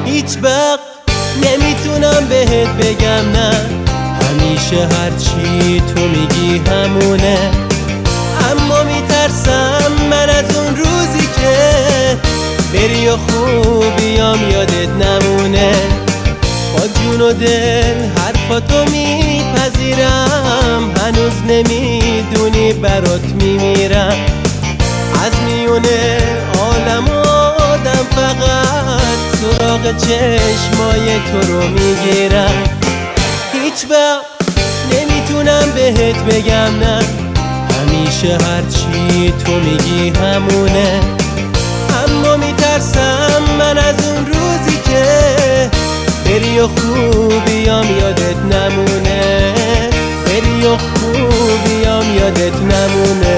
هیچ وقت نمیتونم بهت بگم نه، همیشه هرچی تو میگی همونه. اما میترسم من از اون روزی که بری و خوبیام یادت نمونه. با جون و دل حرفاتو میپذیرم، هنوز نمیدونی برات میمیرم. از میونه عالم آدم فقط سراغ چشمای تو رو میگیرم. هیچ وقت نمیتونم بهت بگم نه، همیشه هرچی تو میگی همونه. اما میترسم من از اون روزی که بری و خوبیام یادت نمونه، بری و خوبیام یادت نمونه.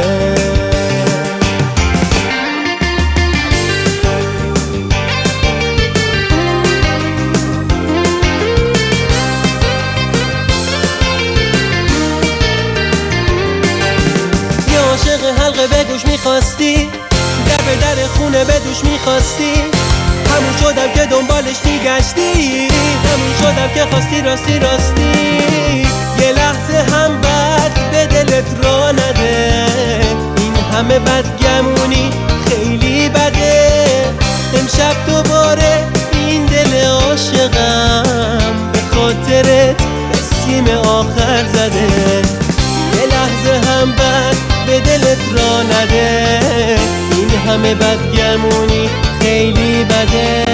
عاشق حلقه به گوش میخواستی، در به در خونه به دوش میخواستی. همون شدم که دنبالش میگشتی، همون شدم که خواستی راستی راستی. یه لحظه هم بد به دلت را نده، این همه بدگمونی خیلی بده. امشب دوباره این دل عاشقم به خاطرت سیم آخر زده. یه لحظه هم بد به دلت را نده، این همه بدگمونی خیلی بده،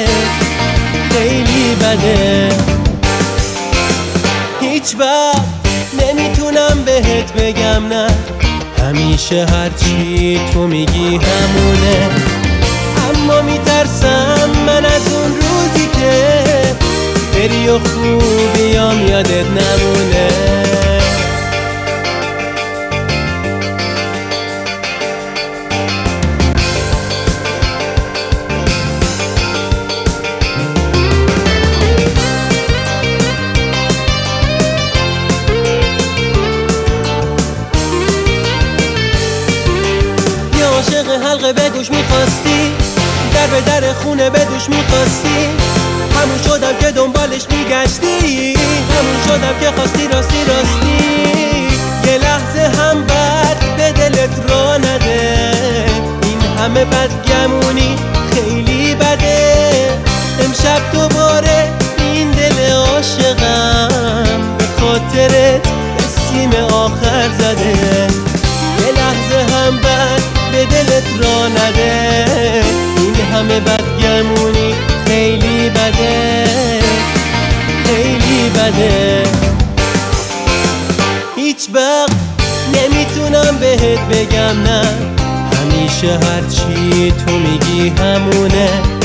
خیلی بده. هیچ وقت نمیتونم بهت بگم نه، همیشه هرچی تو میگی همونه. اما میترسم من از اون روزی که بری و خوبیام یادت نمونه. عاشق حلقه به گوش میخواستی، در به در خونه به دوش میخواستی. همون شدم که دنبالش میگشتی، همون شدم که خواستی راستی راستی. یه لحظه هم بد به دلت را نده، این همه بدگمونی خیلی بده. امشب دوباره این دل عاشقم به خاطرت سیم آخر زده. یه لحظه هم بد به دلت را نده، این همه بدگمونی خیلی بده، خیلی بده. هیچ وقت نمیتونم بهت بگم نه، همیشه هرچی تو میگی همونه.